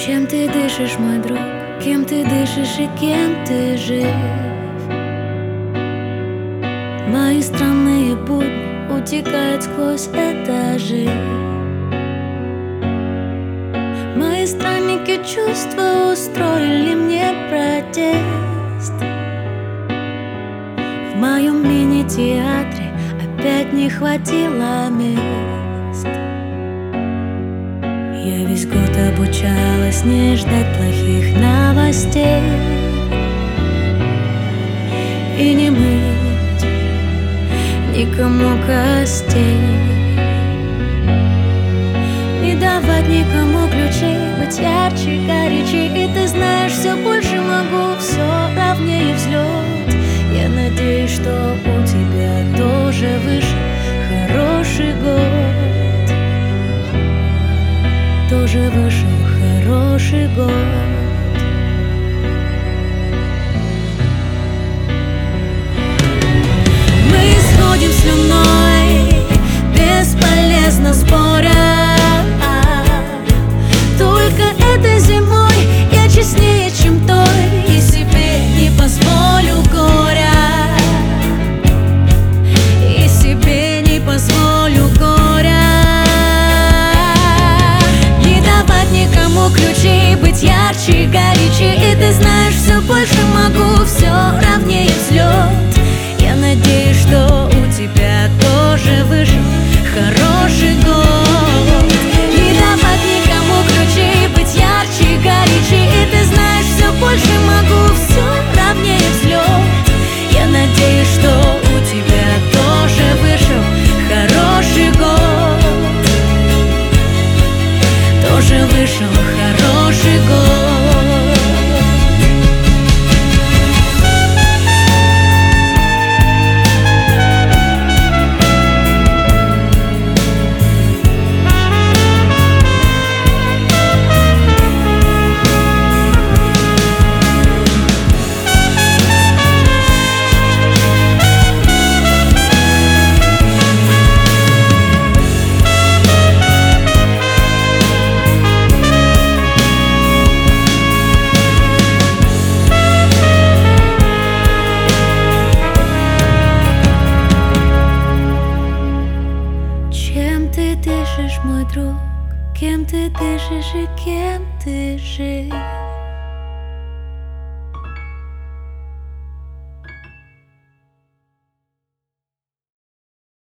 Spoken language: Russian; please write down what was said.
Чем ты дышишь, мой друг? Кем ты дышишь и кем ты жив? Мои странные будни утекают сквозь этажи. Мои странники чувства устроили мне протест. В моем мини-театре опять не хватило мест. Я весь год обучалась не ждать плохих новостей и не мыть никому костей, не давать никому ключей, быть ярче, горячей. И ты знаешь, все больше могу, все равнее взлет. Я надеюсь, что у тебя тоже вышел хороший год, тоже вышел хороший год. Мы исходим слюной, бесполезно споря. Только этой зимой я честнее, чем той, и себе не позволю горя, и себе не позволю горя. Не давать никому ключей, быть ярче и горячей. И ты знаешь, все больше могу, все равнее взлет. Я надеюсь, что у тебя тоже вышел хороший год. Не давать никому ключей, быть ярче и горячей. И ты знаешь, все больше могу, все равнее взлет. Я надеюсь, что у тебя тоже вышел хороший год, тоже вышел хороший год. Чем ты дышишь, мой друг? Кем ты дышишь и кем ты жив?